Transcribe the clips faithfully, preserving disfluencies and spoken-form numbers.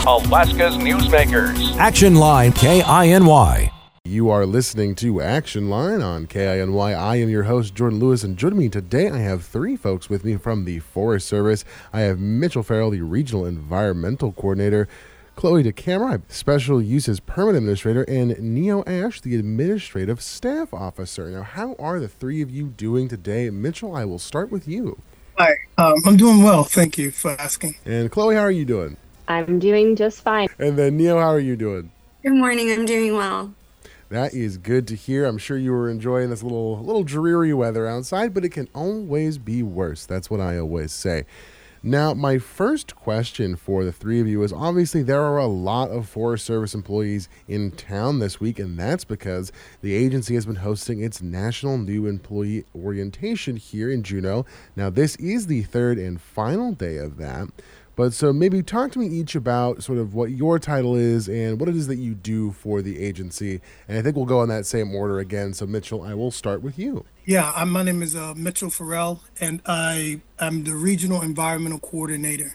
Alaska's newsmakers. Action Line K I N Y. You are listening to Action Line on K I N Y. I am your host, Jordan Lewis, and joining me today, I have three folks with me from the Forest Service. I have Mitchell Farrell, the Regional Environmental Coordinator, Chloe DeCamera, Special Uses Permit Administrator, and Neo Ash, the Administrative Staff Officer. Now, how are the three of you doing today? Mitchell, I will start with you. Hi, um, I'm doing well. Thank you for asking. And Chloe, how are you doing? I'm doing just fine. And then Neo, how are you doing? Good morning. I'm doing well. That is good to hear. I'm sure you were enjoying this little little dreary weather outside, but it can always be worse. That's what I always say. Now, my first question for the three of you is, obviously there are a lot of Forest Service employees in town this week, and that's because the agency has been hosting its National New Employee Orientation here in Juneau. Now, this is the third and final day of that. But so maybe talk to me each about sort of what your title is and what it is that you do for the agency. And I think we'll go in that same order again. So Mitchell, I will start with you. Yeah, I'm, my name is uh, Mitchell Farrell, and I am the Regional Environmental Coordinator.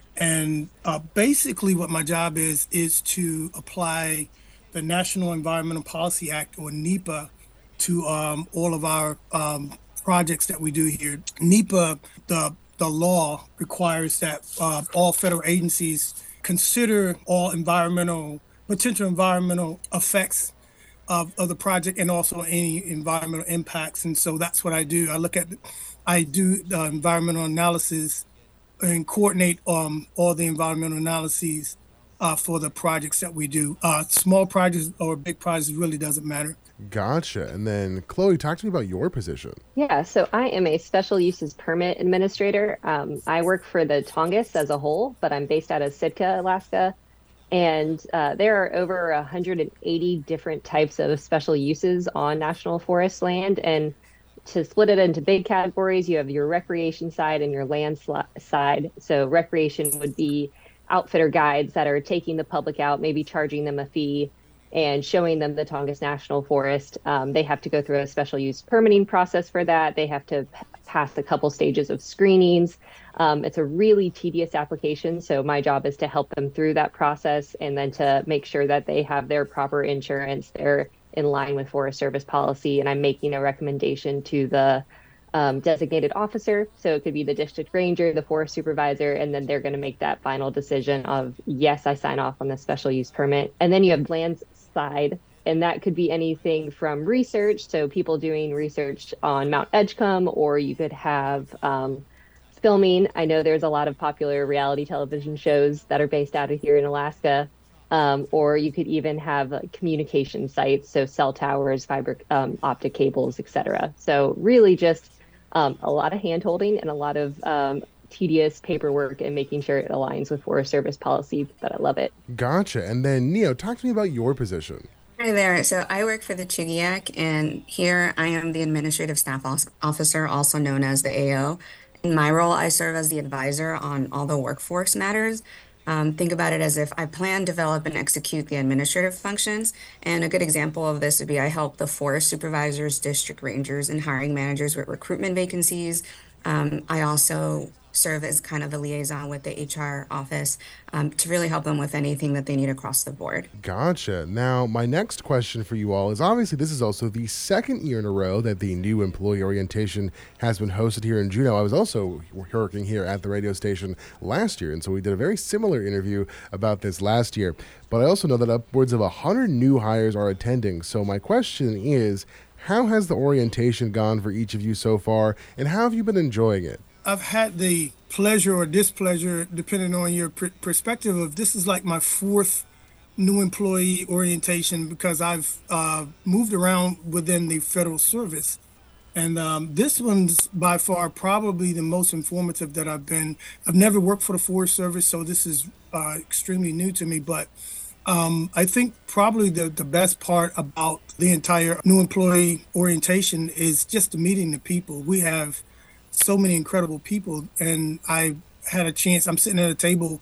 And uh, basically what my job is, is to apply the National Environmental Policy Act, or NEPA, to um, all of our um, projects that we do here. NEPA, the The law requires that uh, all federal agencies consider all environmental, potential environmental effects of, of the project, and also any environmental impacts. And so that's what I do. I look at, I do the environmental analysis and coordinate um, all the environmental analyses uh, for the projects that we do. Uh, small projects or big projects really doesn't matter. Gotcha. And then Chloe, talk to me about your position. Yeah, so I am a Special Uses Permit Administrator. Um, I work for the Tongass as a whole, but I'm based out of Sitka, Alaska. And uh, there are over one hundred eighty different types of special uses on national forest land. And to split it into big categories, you have your recreation side and your land sli- side. So recreation would be outfitter guides that are taking the public out, maybe charging them a fee and showing them the Tongass National Forest. Um, they have to go through a special use permitting process for that. They have to p- pass a couple stages of screenings. Um, it's a really tedious application, so my job is to help them through that process and then to make sure that they have their proper insurance. They're in line with Forest Service policy, and I'm making a recommendation to the um, designated officer. So it could be the district ranger, the forest supervisor, and then they're going to make that final decision of, yes, I sign off on the special use permit. And then you have lands side, and that could be anything from research, so people doing research on Mount Edgecombe, or you could have um, filming. I know there's a lot of popular reality television shows that are based out of here in Alaska, um, or you could even have like, communication sites, so cell towers, fiber um, optic cables, et cetera. So really just um, a lot of hand-holding and a lot of um, tedious paperwork and making sure it aligns with Forest Service policy, but I love it. Gotcha. And then Neo, talk to me about your position. Hi there. So I work for the Chugiak, and here I am the Administrative Staff Officer, also known as the A O. In my role, I serve as the advisor on all the workforce matters. Um, think about it as if I plan, develop, and execute the administrative functions. And a good example of this would be I help the forest supervisors, district rangers, and hiring managers with recruitment vacancies. Um, I also serve as kind of a liaison with the H R office um, to really help them with anything that they need across the board. Gotcha. Now, my next question for you all is, obviously this is also the second year in a row that the new employee orientation has been hosted here in Juneau. I was also working here at the radio station last year, and so we did a very similar interview about this last year. But I also know that upwards of one hundred new hires are attending. So my question is, how has the orientation gone for each of you so far, and how have you been enjoying it? I've had the pleasure or displeasure, depending on your pr- perspective, of this is like my fourth new employee orientation, because I've uh, moved around within the federal service. And um, this one's by far probably the most informative that I've been. I've never worked for the Forest Service, so this is uh, extremely new to me. But um, I think probably the, the best part about the entire new employee orientation is just meeting the people. We have so many incredible people, and I had a chance. I'm sitting at a table,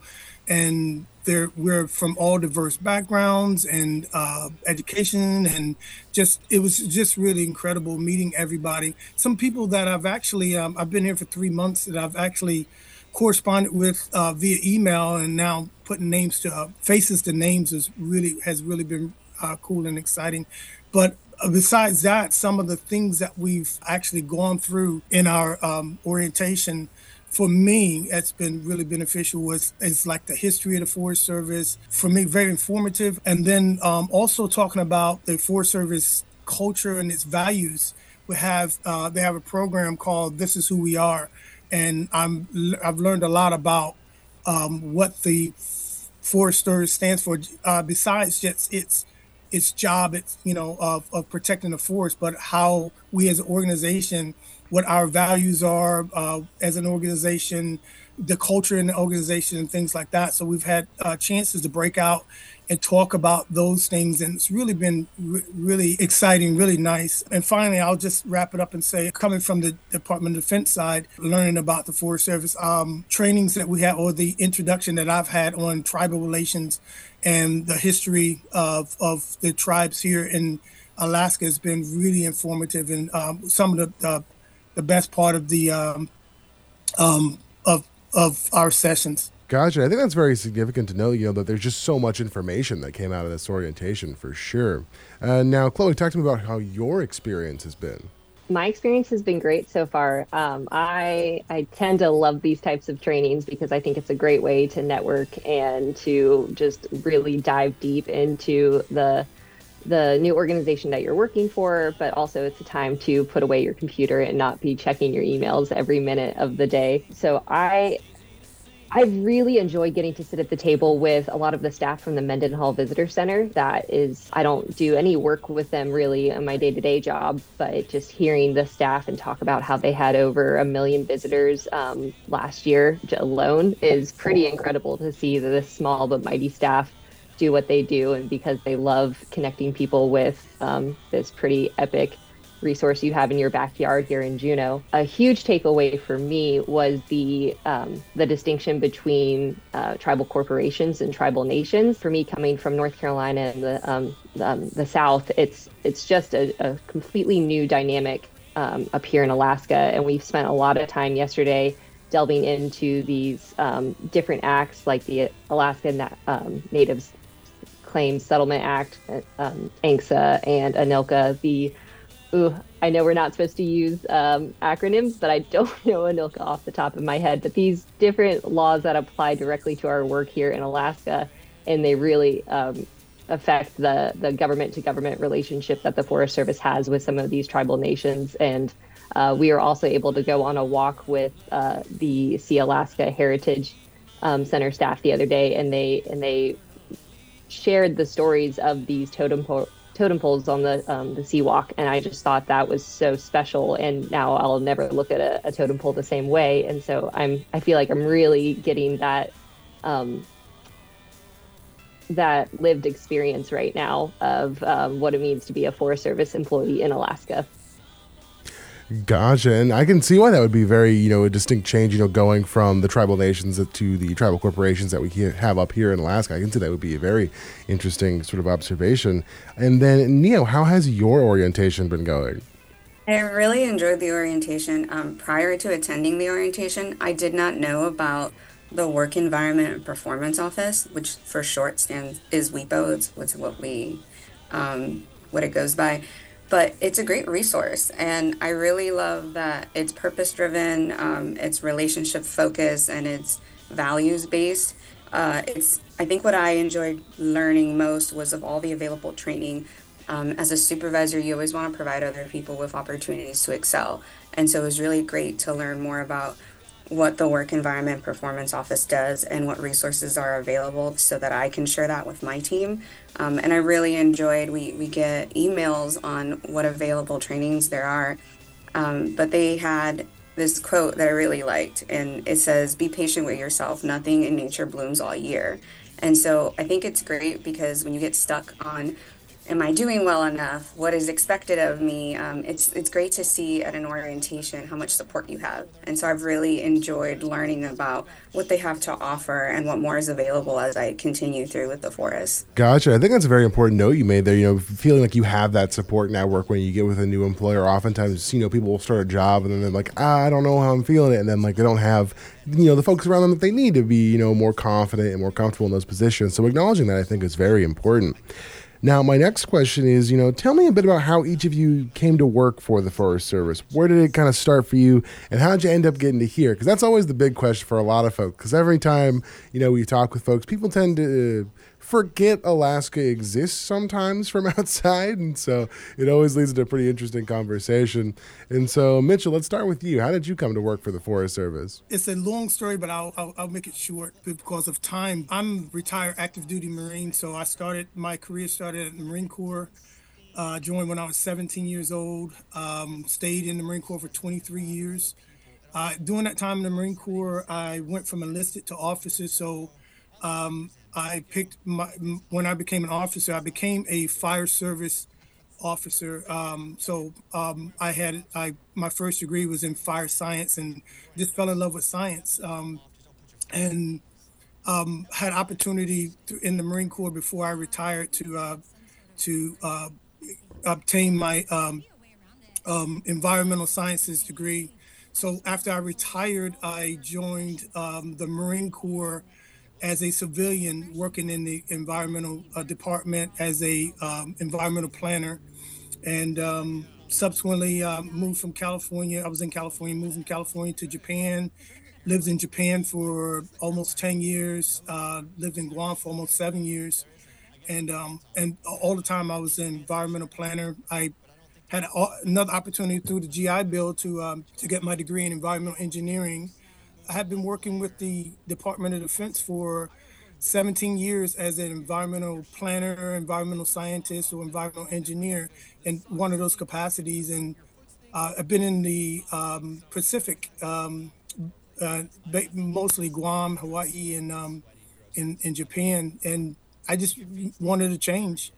and there we're from all diverse backgrounds and uh, education, and just it was just really incredible meeting everybody. Some people that I've actually um, I've been here for three months that I've actually corresponded with uh, via email, and now putting names to uh, faces to names is really has really been uh, cool and exciting. But uh, besides that, some of the things that we've actually gone through in our um, orientation, for me, it's been really beneficial. Was is like the history of the Forest Service, for me, very informative, and then um, also talking about the Forest Service culture and its values. We have uh, they have a program called "This Is Who We Are," and I'm I've learned a lot about um, what the Forest Service stands for. Uh, besides just its its job, it's you know of of protecting the forest, but how we as an organization, what our values are uh, as an organization, the culture in the organization, and things like that. So we've had uh, chances to break out and talk about those things, and it's really been re- really exciting, really nice. And finally, I'll just wrap it up and say, coming from the Department of Defense side, learning about the Forest Service, um, trainings that we have, or the introduction that I've had on tribal relations and the history of, of the tribes here in Alaska has been really informative, and um, some of the uh, the best part of the um, um, of of our sessions. Gotcha. I think that's very significant to know, you know, that there's just so much information that came out of this orientation for sure. Uh, now, Chloe, talk to me about how your experience has been. My experience has been great so far. Um, I I tend to love these types of trainings because I think it's a great way to network and to just really dive deep into the the new organization that you're working for, but also it's a time to put away your computer and not be checking your emails every minute of the day. So I I really enjoy getting to sit at the table with a lot of the staff from the Mendenhall Visitor Center. That is, I don't do any work with them really in my day-to-day job, but just hearing the staff and talk about how they had over a million visitors um, last year alone is pretty incredible to see that this small but mighty staff do what they do, and because they love connecting people with um, this pretty epic resource you have in your backyard here in Juneau. A huge takeaway for me was the um, the distinction between uh, tribal corporations and tribal nations. For me, coming from North Carolina and the um, um, the South, it's it's just a, a completely new dynamic um, up here in Alaska, and we've spent a lot of time yesterday delving into these um, different acts like the Alaska Na- um, Natives Claims Settlement Act, um, A N C S A, and ANILCA. The Ooh, I know we're not supposed to use um, acronyms, but I don't know ANILCA off the top of my head. But these different laws that apply directly to our work here in Alaska, and they really um, affect the, the government-to-government relationship that the Forest Service has with some of these tribal nations. And uh, we are also able to go on a walk with uh, the See Alaska Heritage um, Center staff the other day, and they and they shared the stories of these totem po- totem poles on the um, the Sea Walk, and I just thought that was so special. And now I'll never look at a, a totem pole the same way. And so I'm I feel like I'm really getting that um, that lived experience right now of um, what it means to be a Forest Service employee in Alaska. Gotcha. And I can see why that would be very, you know, a distinct change, you know, going from the tribal nations to the tribal corporations that we have up here in Alaska. I can see that would be a very interesting sort of observation. And then, Neo, how has your orientation been going? I really enjoyed the orientation. Um, prior to attending the orientation, I did not know about the Work Environment and Performance Office, which for short stands is WEPO. It's, it's what we, um, what it goes by. But it's a great resource, and I really love that it's purpose-driven, um, it's relationship-focused, and it's values-based. Uh, it's I think what I enjoyed learning most was of all the available training. Um, as a supervisor, you always want to provide other people with opportunities to excel, and so it was really great to learn more about what the Work Environment Performance Office does and what resources are available so that I can share that with my team. Um, and I really enjoyed, we, we get emails on what available trainings there are. Um, but they had this quote that I really liked, and it says, "Be patient with yourself. Nothing in nature blooms all year." And so I think it's great because when you get stuck on am I doing well enough? What is expected of me? Um, it's it's great to see at an orientation how much support you have. And so I've really enjoyed learning about what they have to offer and what more is available as I continue through with the forest. Gotcha. I think that's a very important note you made there. You know, feeling like you have that support network when you get with a new employer. Oftentimes, you know, people will start a job and then they're like, ah, I don't know how I'm feeling it. And then, like, they don't have, you know, the folks around them that they need to be, you know, more confident and more comfortable in those positions. So acknowledging that, I think, is very important. Now, my next question is, you know, tell me a bit about how each of you came to work for the Forest Service. Where did it kind of start for you, and how did you end up getting to here? Because that's always the big question for a lot of folks. Because every time, you know, we talk with folks, people tend to forget Alaska exists sometimes from outside, and so it always leads to a pretty interesting conversation. And so, Mitchell, let's start with you. How did you come to work for the Forest Service? It's a long story, but I'll, I'll I'll make it short because of time. I'm retired active duty Marine, so I started my career started at the Marine Corps. Uh, joined when I was seventeen years old. Um, stayed in the Marine Corps for twenty-three years. Uh, during that time in the Marine Corps, I went from enlisted to officer. So um, I picked my when I became an officer, I became a fire service officer. Um, so um, I had I my first degree was in fire science and just fell in love with science. Um, and um, had opportunity to, in the Marine Corps before I retired to uh, to uh, obtain my um, um, environmental sciences degree. So after I retired, I joined um, the Marine Corps as a civilian working in the environmental uh, department as a um, environmental planner, and um, subsequently uh, moved from California. I was in California, moved from California to Japan, lived in Japan for almost ten years, uh, lived in Guam for almost seven years. And um, and all the time I was an environmental planner. I had a, another opportunity through the G I Bill to um, to get my degree in environmental engineering. I had been working with the Department of Defense for seventeen years as an environmental planner, environmental scientist, or environmental engineer in one of those capacities. And uh, I've been in the um, Pacific, um, uh, mostly Guam, Hawaii, and um, in, in Japan. And I just wanted to change.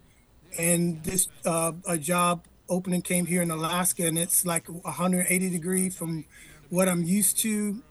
And this uh, a job opening came here in Alaska, and it's like one hundred eighty degree from what I'm used to.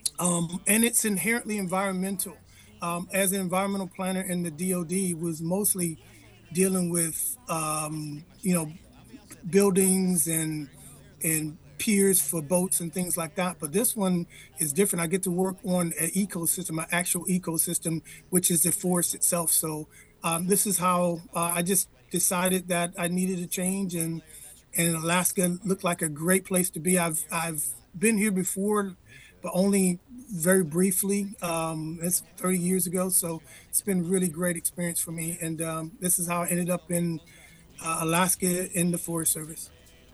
Um, and it's inherently environmental. Um, as an environmental planner in the D O D, was mostly dealing with, um, you know, buildings and and piers for boats and things like that. But this one is different. I get to work on an ecosystem, an actual ecosystem, which is the forest itself. So um, this is how uh, I just decided that I needed a change, and and Alaska looked like a great place to be. I've I've been here before, but only very briefly. Um, it's thirty years ago, so it's been a really great experience for me. And um, this is how I ended up in uh, Alaska in the Forest Service.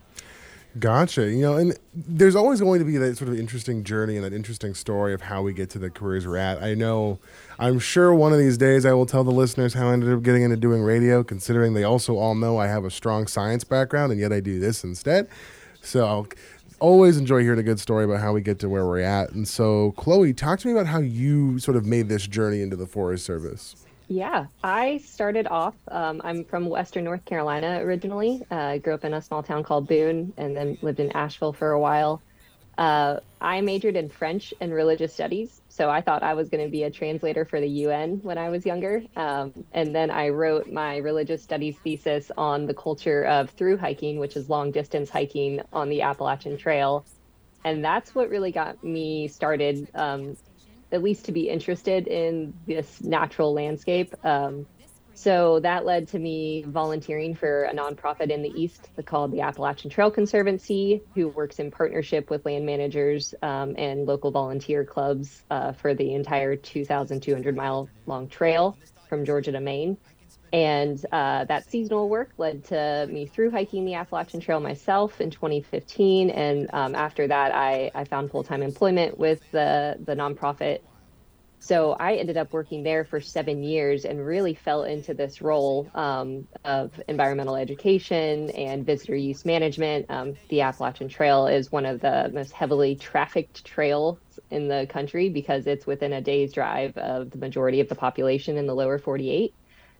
Gotcha. You know, and there's always going to be that sort of interesting journey and that interesting story of how we get to the careers we're at. I know, I'm sure one of these days I will tell the listeners how I ended up getting into doing radio, considering they also all know I have a strong science background, and yet I do this instead. So I'll always enjoy hearing a good story about how we get to where we're at. And so, Chloe, talk to me about how you sort of made this journey into the Forest Service. Yeah, I started off, um, I'm from Western North Carolina originally. Uh, I grew up in a small town called Boone and then lived in Asheville for a while. Uh, I majored in French and religious studies, so I thought I was going to be a translator for the U N when I was younger. Um, and then I wrote my religious studies thesis on the culture of through hiking, which is long distance hiking on the Appalachian Trail. And that's what really got me started, um, at least to be interested in this natural landscape. Um, so that led to me volunteering for a nonprofit in the East called the Appalachian Trail Conservancy, who works in partnership with land managers um, and local volunteer clubs uh, for the entire two thousand two hundred mile long trail from Georgia to Maine. And uh, that seasonal work led to me through hiking the Appalachian Trail myself in twenty fifteen. And um, after that, I, I found full-time employment with the, the nonprofit. So I ended up working there for seven years and really fell into this role um, of environmental education and visitor use management. Um, the Appalachian Trail is one of the most heavily trafficked trails in the country because it's within a day's drive of the majority of the population in the lower forty-eight.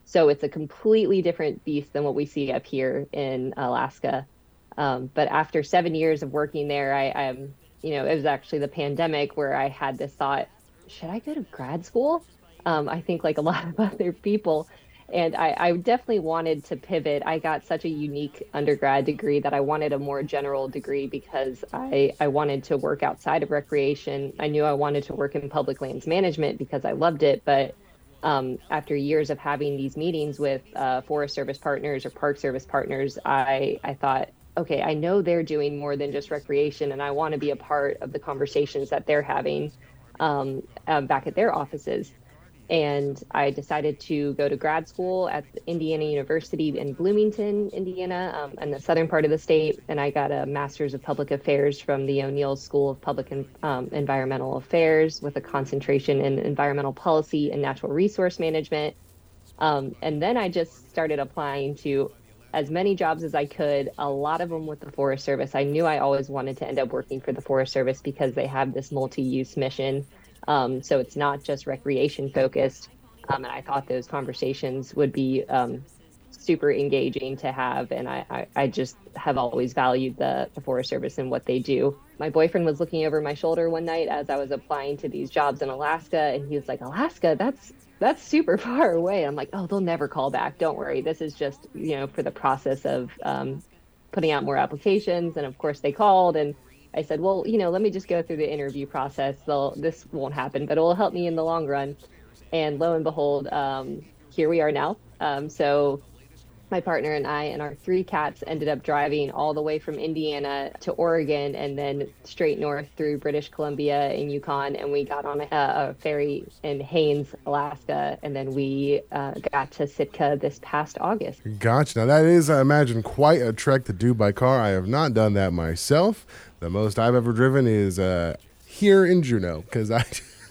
So it's a completely different beast than what we see up here in Alaska. Um, but after seven years of working there, I, I'm, you know, it was actually the pandemic where I had this thought, should I go to grad school? Um, I think like a lot of other people. And I, I definitely wanted to pivot. I got such a unique undergrad degree that I wanted a more general degree because I, I wanted to work outside of recreation. I knew I wanted to work in public lands management because I loved it. But um, after years of having these meetings with uh, Forest Service partners or Park Service partners, I, I thought, okay, I know they're doing more than just recreation, and I want to be a part of the conversations that they're having um, um, back at their offices. And I decided to go to grad school at Indiana University in Bloomington, Indiana, um, in the southern part of the state. And I got a master's of public affairs from the O'Neill School of Public and um, Environmental Affairs with a concentration in environmental policy and natural resource management. Um, and then I just started applying to as many jobs as I could, a lot of them with the Forest Service. I knew I always wanted to end up working for the Forest Service because they have this multi-use mission. Um, so it's not just recreation focused. Um, and I thought those conversations would be um, super engaging to have. And I, I, I just have always valued the, the Forest Service and what they do. My boyfriend was looking over my shoulder one night as I was applying to these jobs in Alaska. And he was like, Alaska, that's that's super far away. I'm like, oh, they'll never call back. Don't worry. This is just, you know, for the process of um, putting out more applications. And of course they called, and I said, well, you know, let me just go through the interview process. They'll, this won't happen, but it will help me in the long run. And lo and behold, um, here we are now. Um, so my partner and I and our three cats ended up driving all the way from Indiana to Oregon and then straight north through British Columbia and Yukon. And we got on a, a ferry in Haines, Alaska. And then we uh, got to Sitka this past August. Gotcha. Now that is, I imagine, quite a trek to do by car. I have not done that myself. The most I've ever driven is uh, here in Juneau, because I,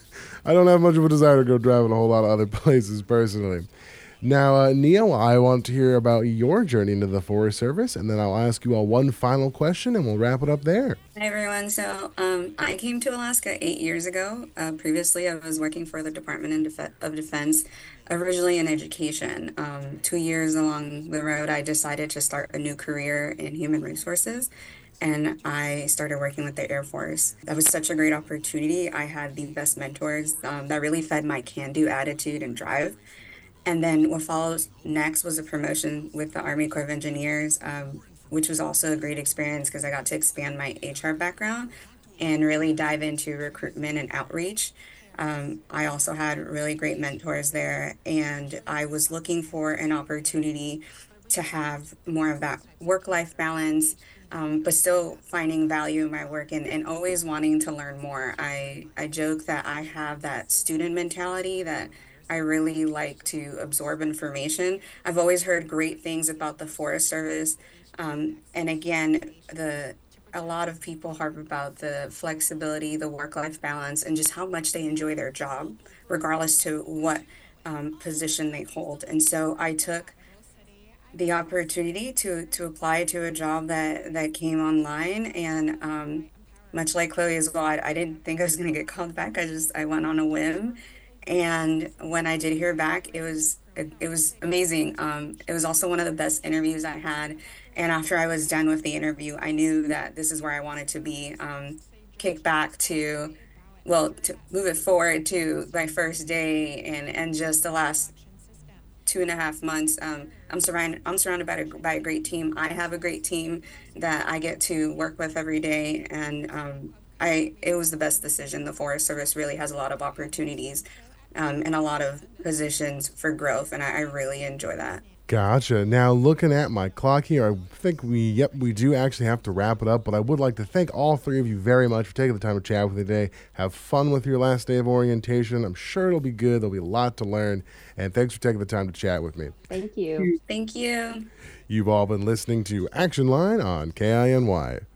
I don't have much of a desire to go driving a whole lot of other places personally. Now, uh, Neil, I want to hear about your journey into the Forest Service, and then I'll ask you all one final question, and we'll wrap it up there. Hi, everyone. So um, I came to Alaska eight years ago. Uh, previously, I was working for the Department in Def- of Defense, originally in education. Um, two years along the road, I decided to start a new career in human resources, and I started working with the Air Force. That was such a great opportunity. I had the best mentors um, that really fed my can-do attitude and drive. And then what follows next was a promotion with the Army Corps of Engineers, um, which was also a great experience because I got to expand my H R background and really dive into recruitment and outreach. Um, I also had really great mentors there, and I was looking for an opportunity to have more of that work-life balance, um, but still finding value in my work and, and always wanting to learn more. I, I joke that I have that student mentality that I really like to absorb information. I've always heard great things about the Forest Service. Um, and again, the a lot of people harp about the flexibility, the work-life balance, and just how much they enjoy their job, regardless to what um, position they hold. And so I took the opportunity to to apply to a job that, that came online. And um, much like Chloe as well, I, I didn't think I was going to get called back. I just, I went on a whim. And when I did hear back, it was it, it was amazing. Um, it was also one of the best interviews I had. And after I was done with the interview, I knew that this is where I wanted to be. Um, kick back to, well, to move it forward to my first day and, and just the last two and a half months. Um, I'm surrounded. I'm surrounded by a, by a great team. I have a great team that I get to work with every day, and um, I it was the best decision. The Forest Service really has a lot of opportunities. Um, and a lot of positions for growth, and I, I really enjoy that. Gotcha. Now, looking at my clock here, I think we, yep, we do actually have to wrap it up, but I would like to thank all three of you very much for taking the time to chat with me today. Have fun with your last day of orientation. I'm sure it'll be good. There'll be a lot to learn, and thanks for taking the time to chat with me. Thank you. Thank you. You've all been listening to Action Line on K I N Y.